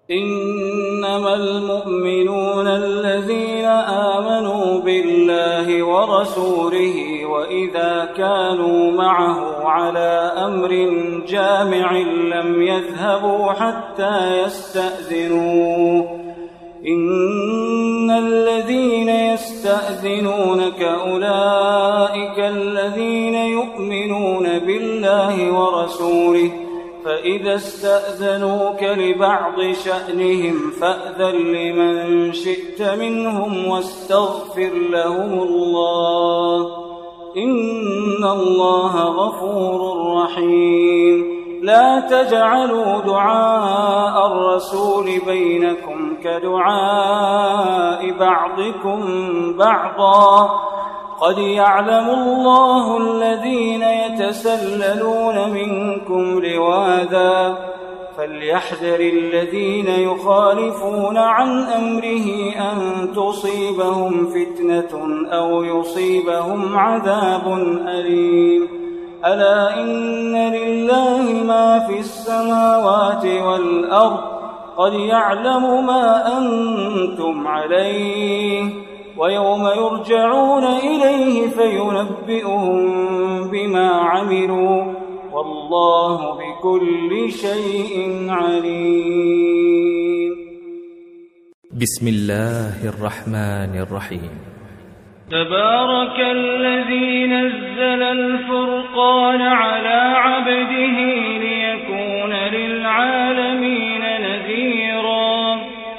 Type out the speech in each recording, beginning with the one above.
إنما المؤمنون الذين آمنوا بالله ورسوله وإذا كانوا معه على أمر جامع لم يذهبوا حتى يستأذنوه إن الذين يستأذنونك أولئك الذين يؤمنون بالله ورسوله فإذا استأذنوك لبعض شأنهم فأذن لمن شئت منهم واستغفر لهم الله إن الله غفور رحيم لا تجعلوا دعاء الرسول بينكم كدعاء بعضكم بعضا قد يعلم الله الذين يتسللون منكم لواذا فليحذر الذين يخالفون عن أمره أن تصيبهم فتنة أو يصيبهم عذاب أليم ألا إن لله ما في السماوات والأرض قد يعلم ما أنتم عليه ويوم يرجعون إليه فينبئهم بما عملوا والله بكل شيء عليم. بسم الله الرحمن الرحيم. تبارك الذي نزل الفرقان على عبده ليكون للعالمين نذيرا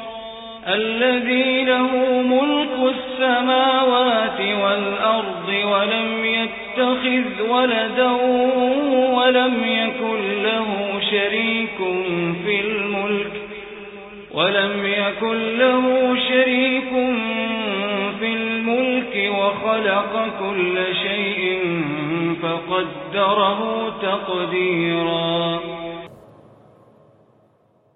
الذي له ملك السماوات والأرض ولم يتخذ ولدا ولم يكن له شريك في الملك وخلق كل شيء فقدره تقديرا